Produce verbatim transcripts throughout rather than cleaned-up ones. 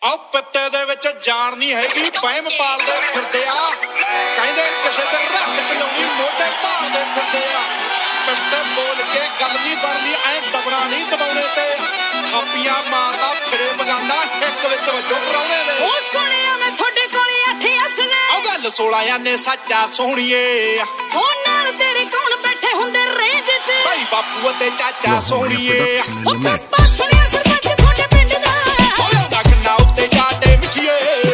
ਆ ਪਿੱਤੇ ਦੇ ਵਿੱਚ ਜਾਨ ਨਹੀਂ ਹੈਗੀ ਵਹਿਮ ਪਾਲਦੇ ਫਿਰਦੇ ਆ ਕਹਿੰਦੇ ਕਿਸੇ ਤੇ ਰੱਖ ਚਲਾਉਣੀ ਮੋਢੇ ਭਾਲਦੇ ਫਿਰਦੇ ਆ ਪਿੱਤੇ ਬੋਲ ਕੇ ਗੱਲ ਨਹੀਂ ਬਣਦੀ ਐ ਦਬਣਾ ਨਹੀਂ ਦਬਾਉਣੇ ਤੇ ਥਾਪੀਆਂ ਮਾਰਦਾ ਫਿਰੇ ਬਗਾਨਾ ਇੱਕ ਵਿੱਚ ਵਜੋ ਪਰਾਉਣੇ ਦੇ ਉਹ ਸੁਣਿਆ ਮੈਂ ਤੁਹਾਡੇ ਕੋਲੇ ਅੱਠ ਅਸਲੇ ਉਹ ਗੱਲ ਸੋਲਾਂ ਨੇ ਸੱਚਾ ਸੋਹਣੀਏ ਉਹ ਨਾਲ ਤੇਰੇ ਕੌਣ ਬੈਠੇ ਹੁੰਦੇ ਰੇਂਜ 'ਚ ਭਾਈ ਬਾਪੂ ਅਤੇ ਚਾਚਾ ਸੋਹਣੀਏ ਉਹ ਪਾਪਾ ਸੁਣਿਆ ਸਰਪੰਚ ਤੁਹਾਡੇ ਪਿੰਡ ਦਾ ਬੋਲਦਾ ਕਿੰਨਾ ਉੱਤੇ ਜਾਟੇ ਮਿੱਠੀਏ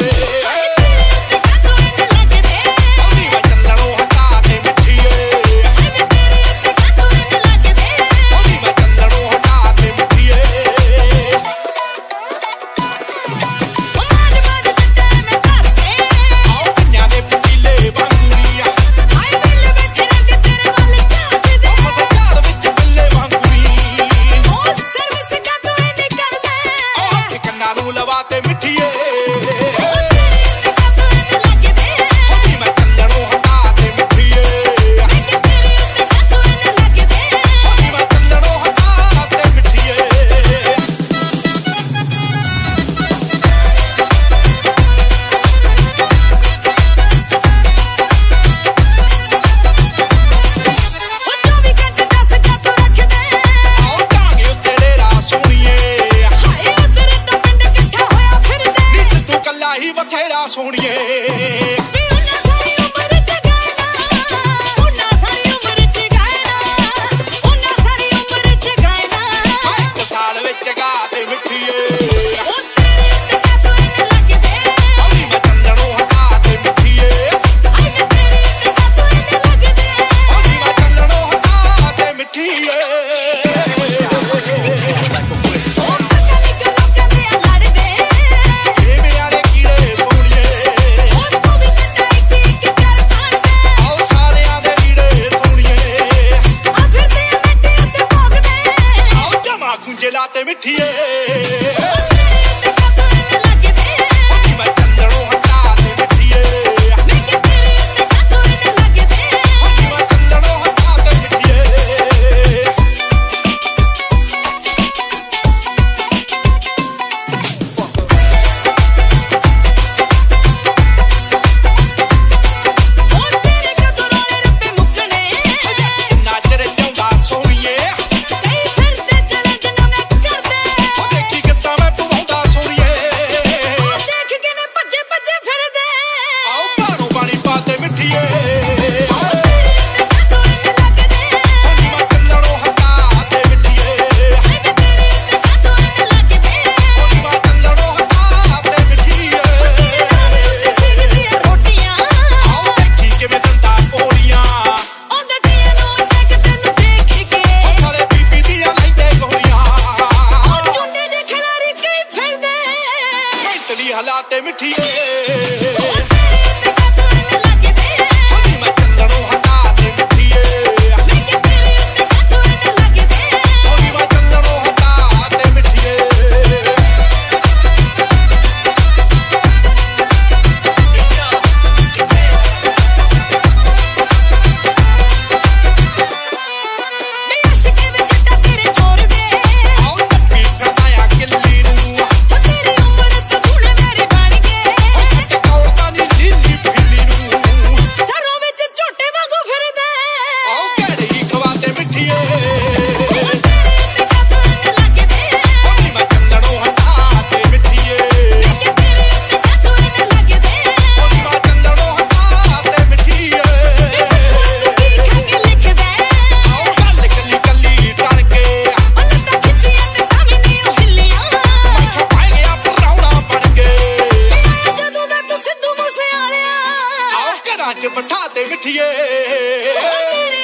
ਸੋਹਣੀਏ ਉਹਨਾਂ ਸਾਰੀ ਉਮਰ ਚ ਗਾਇਨਾ ਉਹਨਾਂ ਸਾਰੀ ਉਮਰ ਚ ਗਾਇਨਾ ਉਹਨਾਂ ਸਾਰੀ ਉਮਰ ਚ ਗਾਇਨਾ ਇੱਕ ਸਾਲ ਵਿੱਚ ਗਾ ਤੇ ਮਿੱਠੀਏ ਉਹ ਤੇਰੇ ਉੱਤੇ ਕਾਤੋਂ ਇੰਨੇ ਲੱਗਦੇ ਅਭੀ ਮੈਂ ਚੱਲਣੋਂ ਹਟਾ ਤੇ ਮਿੱਠੀਏ ਆਈ ਮੈਂ ਤੇਰੇ ਉੱਤੇ ਕਾਤੋਂ ਇੰਨੇ ਲੱਗਦੇ ਅਭੀ ਮੈਂ ਚੱਲਣੋਂ ਹਟਾ ਤੇ ਮਿੱਠੀਏ ਲਾਤੇ ਮਿੱਠੀਏ ਹਾਲਾਤੇ ਮਿੱਠੀਏ ਬਿਠਾ ਦੇ ਮਿੱਠੀਏ।